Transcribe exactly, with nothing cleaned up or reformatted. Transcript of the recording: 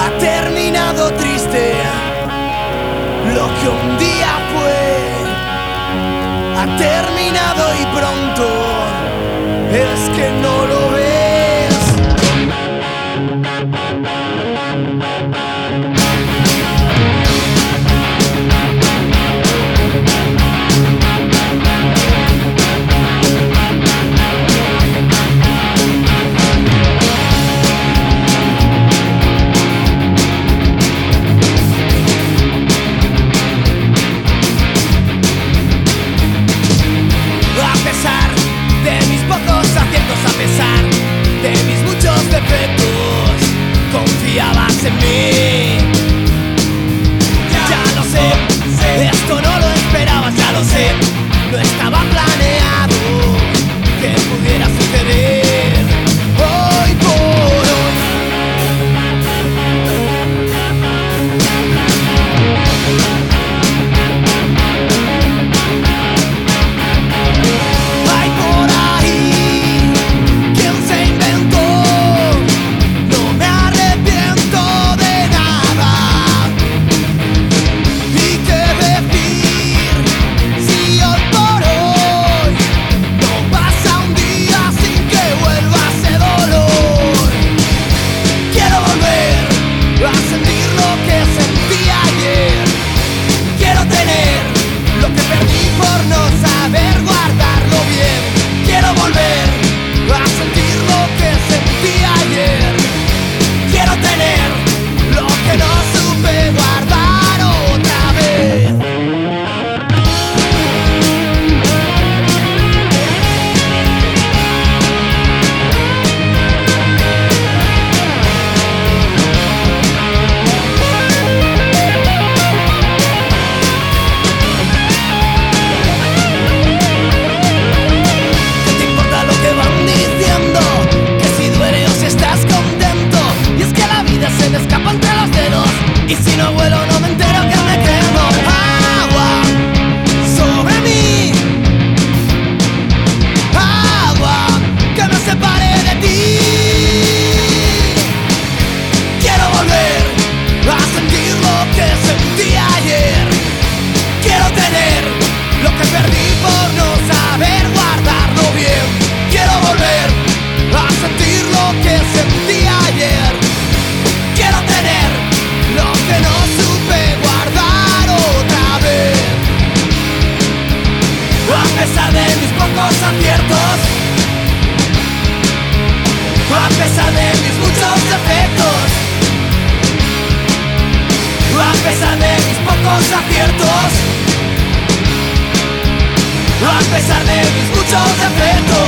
Ha terminado triste lo que un día fue. Ha terminado y pronto, es que no lo ves. Confiabas en mí. Ya lo sé, esto no lo esperabas, ya lo sé. No estaba planeado que pudiera suceder hoy por hoy. Hay por ahí quien se inventó. Y si no vuelo no me entero que me quemo. Agua sobre mí, agua que me separe de ti. Quiero volver a sentir lo que sentí ayer. Quiero tener lo que perdí por no saber guardarlo bien. Quiero volver a sentir lo que sentí ayer. Quiero tener lo que no supe guardar otra vez. A pesar de mis pocos aciertos, a pesar de mis muchos defectos, a pesar de mis pocos aciertos, a pesar de mis muchos defectos.